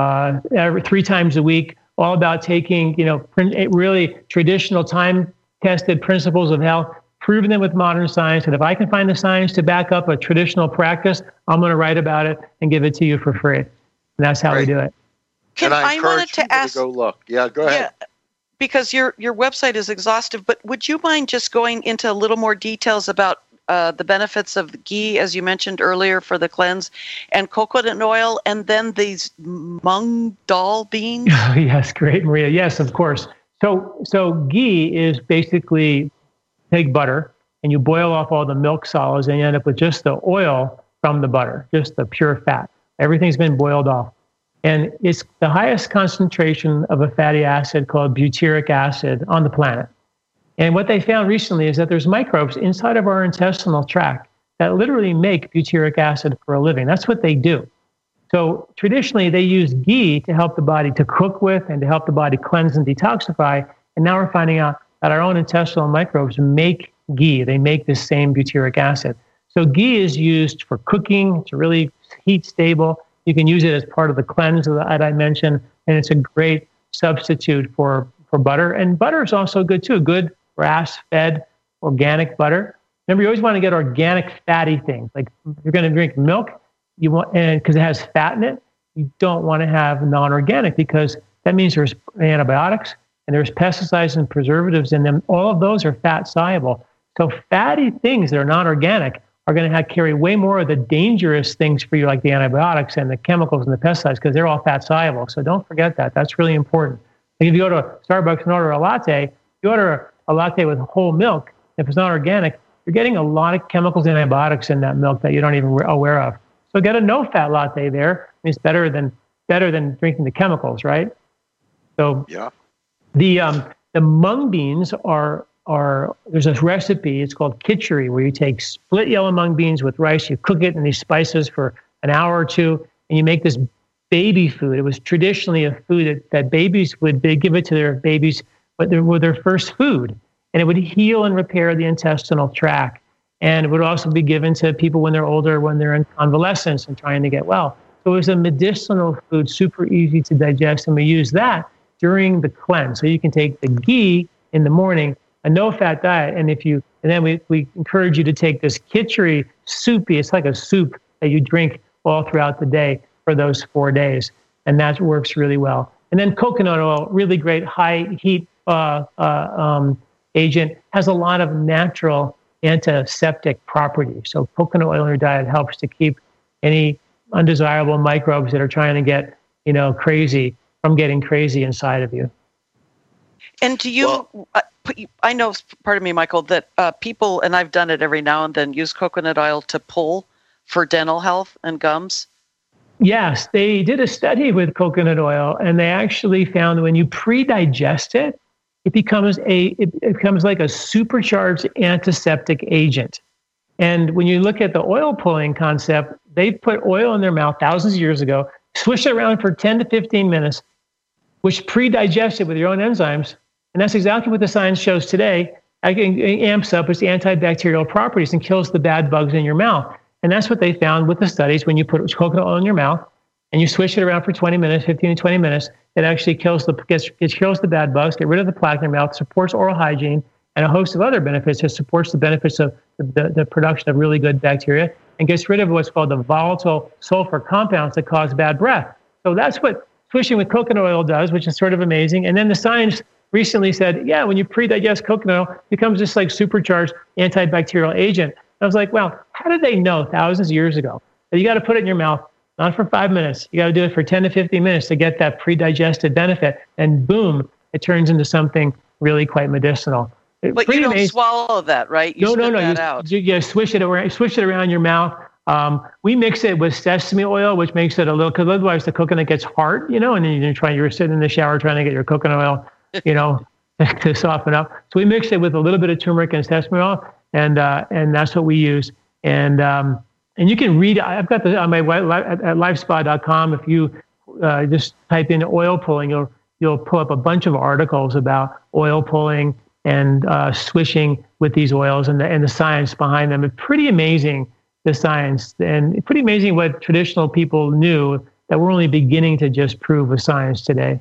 S4: 3 times a week, all about taking, really traditional time-tested principles of health, proving them with modern science. And if I can find the science to back up a traditional practice, I'm going to write about it and give it to you for free. And that's how we do it.
S2: And I encourage people to go look. Yeah, go ahead. Yeah,
S3: because your website is exhaustive, but would you mind just going into a little more details about the benefits of the ghee, as you mentioned earlier, for the cleanse, and coconut oil, and then these mung dal beans?
S4: Yes, great, Maria. Yes, of course. So ghee is basically pig butter, and you boil off all the milk solids, and you end up with just the oil from the butter, just the pure fat. Everything's been boiled off. And it's the highest concentration of a fatty acid called butyric acid on the planet. And what they found recently is that there's microbes inside of our intestinal tract that literally make butyric acid for a living. That's what they do. So traditionally, they use ghee to help the body to cook with and to help the body cleanse and detoxify. And now we're finding out that our own intestinal microbes make ghee. They make this same butyric acid. So ghee is used for cooking. It's really heat stable. You can use it as part of the cleanse that I mentioned. And it's a great substitute for butter. And butter is also good too. Good grass-fed organic butter. Remember, you always want to get organic fatty things. Like if you're going to drink milk, you want, and because it has fat in it, you don't want to have non-organic because that means there's antibiotics and there's pesticides and preservatives in them. All of those are fat soluble. So fatty things that are non-organic are going to carry way more of the dangerous things for you, like the antibiotics and the chemicals and the pesticides, because they're all fat soluble. So don't forget that. That's really important. Like if you go to Starbucks and order a latte, you order a latte with whole milk. If it's not organic, you're getting a lot of chemicals and antibiotics in that milk that you're not even aware of. So get a no-fat latte there. It's better than drinking the chemicals, right? So
S2: yeah,
S4: the mung beans are there's a recipe. It's called khichdi, where you take split yellow mung beans with rice, you cook it in these spices for an hour or two, and you make this baby food. It was traditionally a food that babies would give it to their babies, but they were their first food, and it would heal and repair the intestinal tract. And it would also be given to people when they're older, when they're in convalescence and trying to get well. So it was a medicinal food, super easy to digest, and we use that during the cleanse. So you can take the ghee in the morning, a no-fat diet, and then we encourage you to take this khichdi soupy. It's like a soup that you drink all throughout the day for those 4 days, and that works really well. And then coconut oil, really great high heat agent, has a lot of natural antiseptic properties. So coconut oil in your diet helps to keep any undesirable microbes that are trying to get crazy from getting crazy inside of you.
S3: And do you? I know, pardon me, Michael, that people, and I've done it every now and then, use coconut oil to pull for dental health and gums.
S4: Yes, they did a study with coconut oil, and they actually found that when you pre-digest it, it becomes like a supercharged antiseptic agent. And when you look at the oil pulling concept, they put oil in their mouth thousands of years ago, swish it around for 10 to 15 minutes, which pre-digest it with your own enzymes. And that's exactly what the science shows today. It amps up its antibacterial properties and kills the bad bugs in your mouth. And that's what they found with the studies. When you put coconut oil in your mouth and you swish it around for 20 minutes, 15 to 20 minutes, it actually kills the bad bugs, get rid of the plaque in your mouth, supports oral hygiene, and a host of other benefits. It supports the benefits of the production of really good bacteria and gets rid of what's called the volatile sulfur compounds that cause bad breath. So that's what swishing with coconut oil does, which is sort of amazing. And then the science recently said, yeah, when you pre-digest coconut oil, it becomes this like supercharged antibacterial agent. I was like, well, how did they know thousands of years ago that you got to put it in your mouth, not for 5 minutes, you got to do it for 10 to 15 minutes to get that pre-digested benefit, and boom, it turns into something really quite medicinal.
S3: But you don't swallow that, right? You
S4: no.
S3: You
S4: swish it around your mouth. We mix it with sesame oil, which makes it a little, because otherwise the coconut gets hard, and then you're sitting in the shower trying to get your coconut oil, to soften up. So we mix it with a little bit of turmeric and sesame oil, and that's what we use. And you can read. I've got on my at lifespa.com. If you just type in oil pulling, you'll pull up a bunch of articles about oil pulling and swishing with these oils and the science behind them. It's pretty amazing, the science, and pretty amazing what traditional people knew that we're only beginning to just prove with science today.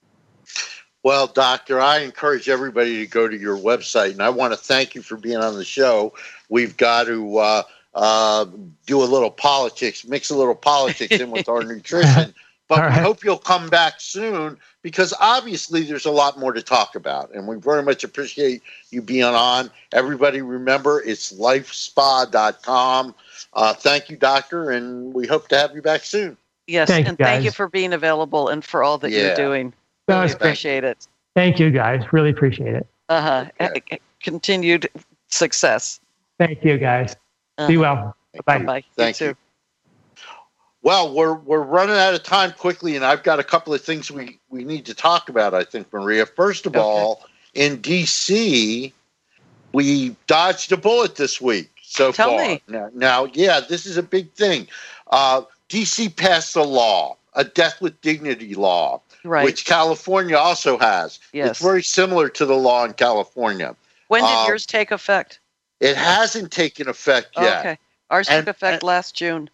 S2: Well, Doctor, I encourage everybody to go to your website, and I want to thank you for being on the show. We've got to do a little politics, mix a little politics in with our nutrition. But we hope you'll come back soon, because obviously there's a lot more to talk about, and we very much appreciate you being on. Everybody remember, it's lifespa.com. Thank you, Doctor, and we hope to have you back soon.
S3: Yes, thank you for being available and for all that you're doing. Really appreciate it.
S4: Thank you, guys. Really appreciate it.
S2: Okay.
S3: Continued success.
S4: Thank you, guys. Be well. Bye-bye.
S3: Bye.
S2: Thank you. Well, we're running out of time quickly, and I've got a couple of things we need to talk about, I think, Maria. First of all, in D.C., we dodged a bullet this week so
S3: Tell
S2: far.
S3: Me.
S2: Now, this is a big thing. D.C. passed a law, a death with dignity law, which California also has.
S3: Yes.
S2: It's very similar to the law in California.
S3: When did yours take effect?
S2: It hasn't taken effect yet.
S3: Okay. Ours took effect last June.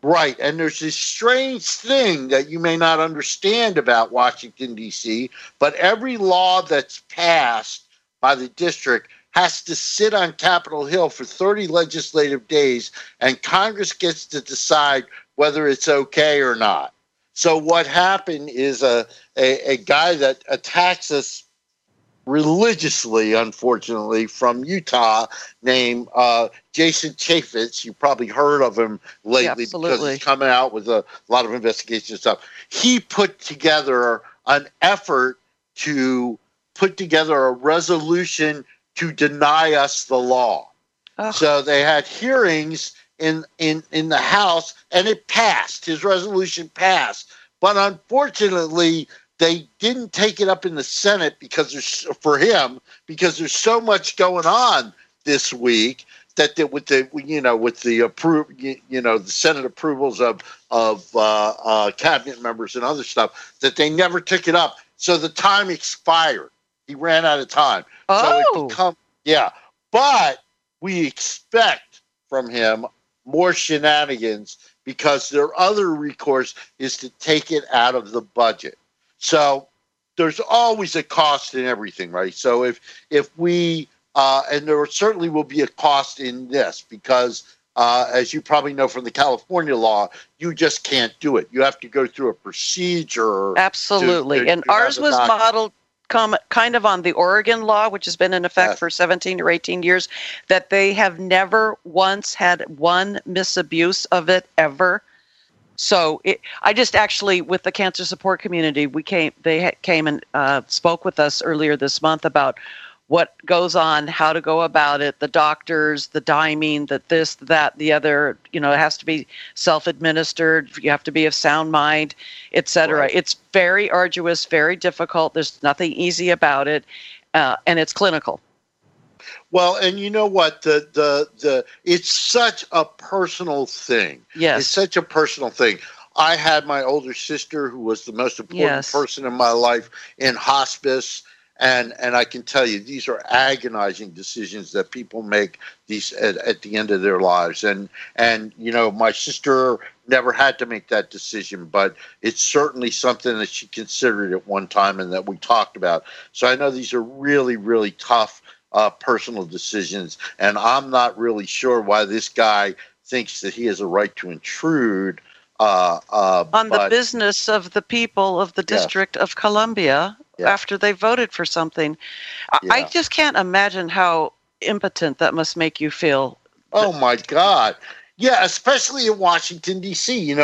S2: Right. And there's this strange thing that you may not understand about Washington, D.C., but every law that's passed by the district has to sit on Capitol Hill for 30 legislative days, and Congress gets to decide whether it's okay or not. So what happened is a guy that attacks us religiously, unfortunately, from Utah, named Jason Chaffetz. You probably heard of him lately because he's coming out with a lot of investigation stuff. He put together an effort to put together a resolution to deny us the law. So they had hearings in the House, and it passed. His resolution passed. But unfortunately, they didn't take it up in the Senate because there's so much going on this week that with the Senate approvals of cabinet members and other stuff, that they never took it up. So the time expired. He ran out of time. But we expect from him more shenanigans because their other recourse is to take it out of the budget. So there's always a cost in everything, right? So if we and there certainly will be a cost in this because, as you probably know from the California law, you just can't do it. You have to go through a procedure.
S3: Absolutely. And ours was modeled kind of on the Oregon law, which has been in effect for 17 or 18 years, that they have never once had one misabuse of it ever. So I just actually, with the cancer support community, they came and spoke with us earlier this month about what goes on, how to go about it, the doctors, the diming, that this, that, the other, it has to be self-administered. You have to be of sound mind, et cetera. Right. It's very arduous, very difficult. There's nothing easy about it. And it's clinical.
S2: Well, and you know what? It's such a personal thing.
S3: Yes.
S2: It's such a personal thing. I had my older sister, who was the most important person in my life, in hospice. And I can tell you, these are agonizing decisions that people make at the end of their lives. And my sister never had to make that decision, but it's certainly something that she considered at one time and that we talked about. So I know these are really, really tough personal decisions, and I'm not really sure why this guy thinks that he has a right to intrude
S3: on the business of the people of the District of Columbia after they voted for something. I just can't imagine how impotent that must make you feel.
S2: Oh my God. Yeah, especially in Washington, D.C.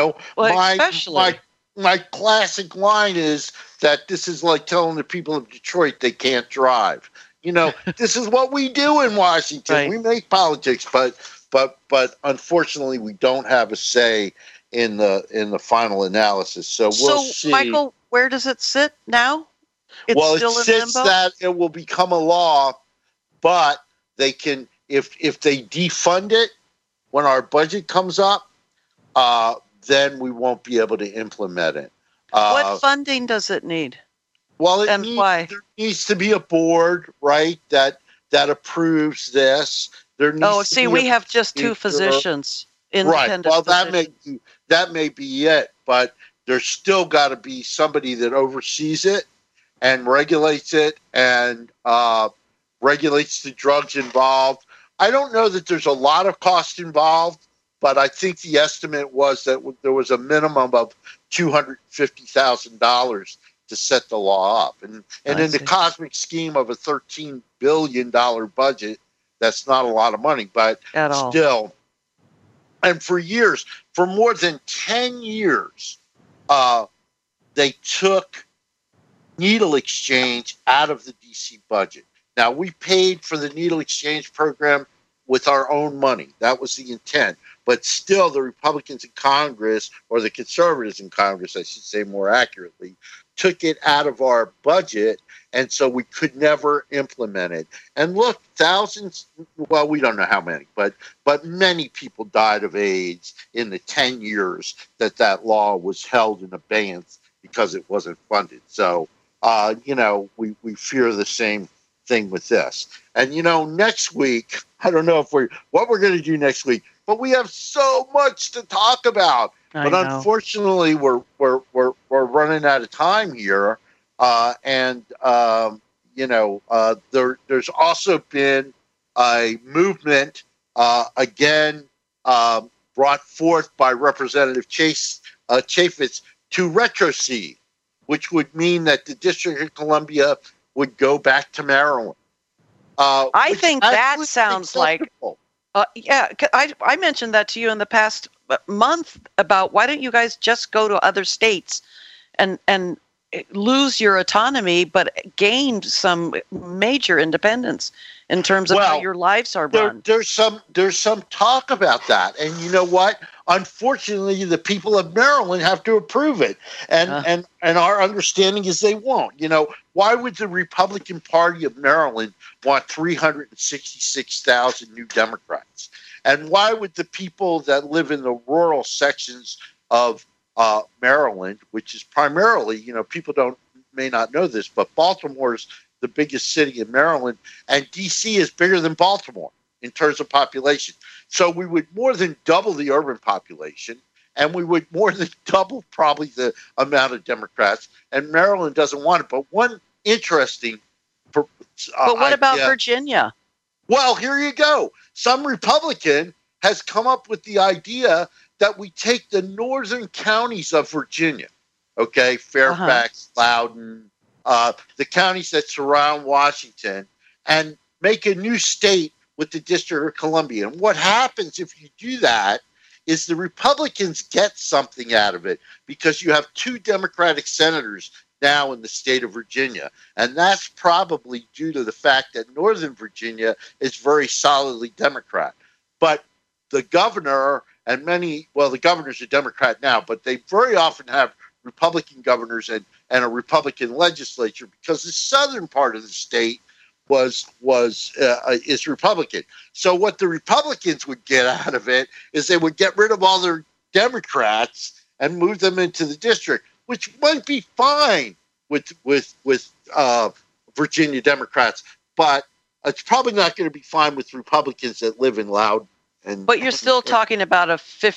S2: My classic line is that this is like telling the people of Detroit they can't drive. This is what we do in Washington. Right. We make politics, but unfortunately, we don't have a say in the final analysis. So we'll see.
S3: Michael, where does it sit now? It's
S2: sits that it will become a law, but they can, if they defund it when our budget comes up, then we won't be able to implement it.
S3: What funding does it need?
S2: Well,
S3: why?
S2: There needs to be a board, right, that approves this. There needs
S3: we have just two physicians.
S2: Right. Well, that may be it, but there's still got to be somebody that oversees it and regulates it and regulates the drugs involved. I don't know that there's a lot of cost involved, but I think the estimate was that there was a minimum of $250,000 to set the law up. And in the cosmic scheme of a $13 billion budget, that's not a lot of money, but still. And for years, for more than 10 years, they took needle exchange out of the D.C. budget. Now, we paid for the needle exchange program with our own money. That was the intent. But still, the Republicans in Congress, or the conservatives in Congress, I should say more accurately, took it out of our budget, and so we could never implement it. And look, thousands, well, we don't know how many, but many people died of AIDS in the 10 years that law was held in abeyance because it wasn't funded. So, we fear the same thing with this. And, next week, I don't know what we're going to do next week. but we have so much to talk about. But unfortunately, we're running out of time here, and there's also been a movement again brought forth by Representative Chaffetz to retrocede, which would mean that the District of Columbia would go back to Maryland.
S3: I think that sounds like, I mentioned that to you in the past month about why don't you guys just go to other states and lose your autonomy, but gain some major independence in terms of how your lives are run.
S2: There's some talk about that, and you know what? Unfortunately, the people of Maryland have to approve it, and our understanding is they won't. Why would the Republican Party of Maryland want 366,000 new Democrats? And why would the people that live in the rural sections of Maryland, which is primarily, people may not know this, but Baltimore's the biggest city in Maryland, and D.C. is bigger than Baltimore in terms of population. So we would more than double the urban population, and we would more than double probably the amount of Democrats, and Maryland doesn't want it. But one interesting...
S3: but what about Virginia?
S2: Well, here you go. Some Republican has come up with the idea that we take the northern counties of Virginia, okay, Fairfax, Loudoun, the counties that surround Washington, and make a new state with the District of Columbia. And what happens if you do that is the Republicans get something out of it, because you have 2 Democratic senators now in the state of Virginia. And that's probably due to the fact that Northern Virginia is very solidly Democrat. But the governor and the governor's a Democrat now, but they very often have Republican governors and a Republican legislature, because the southern part of the state is Republican. So what the Republicans would get out of it is they would get rid of all their Democrats and move them into the district, which might be fine with Virginia Democrats, but it's probably not going to be fine with Republicans that live in Loudoun.
S3: But you're still talking about a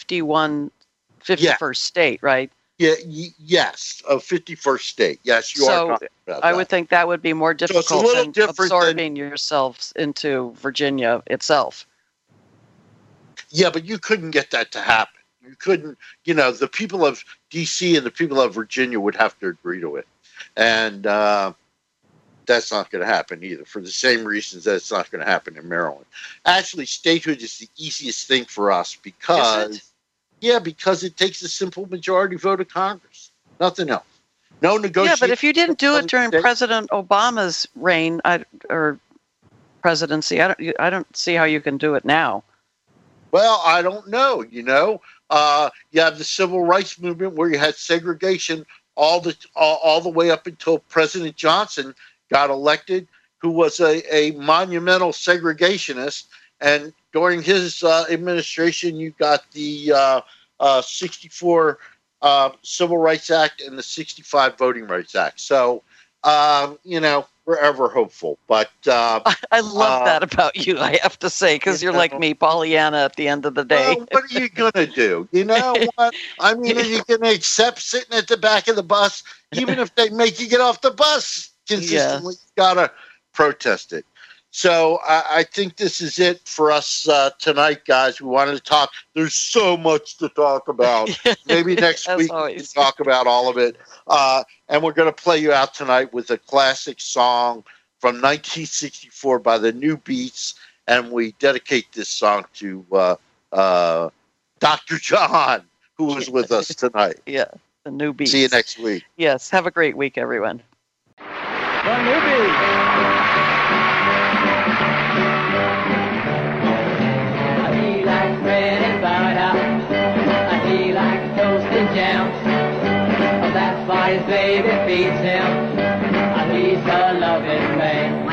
S3: 51st state, right?
S2: Yeah, yes, a 51st state. Yes, you are talking about that.
S3: I would think that would be more difficult than absorbing yourselves into Virginia itself.
S2: Yeah, but you couldn't get that to happen. You couldn't, the people of D.C. and the people of Virginia would have to agree to it. And that's not going to happen either, for the same reasons that it's not going to happen in Maryland. Actually, statehood is the easiest thing for us because it takes a simple majority vote of Congress. Nothing else. No negotiation.
S3: Yeah, but if you didn't do it during President Obama's reign or presidency, I don't see how you can do it now.
S2: Well, I don't know. You have the civil rights movement where you had segregation all the way up until President Johnson got elected, who was a monumental segregationist. And during his administration, you got the 64 Civil Rights Act and the 65 Voting Rights Act. So, we're ever hopeful. But
S3: I love that about you, I have to say, because you're like me, Pollyanna, at the end of the day.
S2: Well, what are you going to do? You know what? I mean, are you going to accept sitting at the back of the bus, even if they make you get off the bus consistently? You got to protest it. So I think this is it for us tonight, guys. We wanted to talk. There's so much to talk about. Maybe next week we can talk about all of it. And we're going to play you out tonight with a classic song from 1964 by the New Beats. And we dedicate this song to Dr. John, who was with us tonight.
S3: Yeah, the New Beats.
S2: See you next week.
S3: Yes, have a great week, everyone.
S1: The New Beats. That's why his baby feeds him. He's a loving man.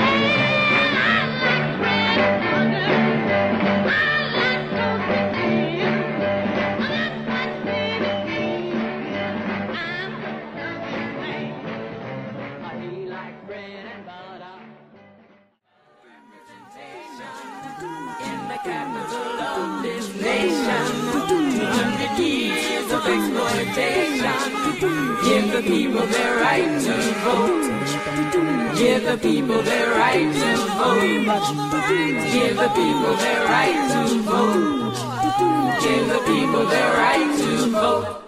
S1: In the capital of this nation. exploitation. Give the people their right to vote. Give the people their right to vote. Give the people their right to vote. Give the people their right to vote.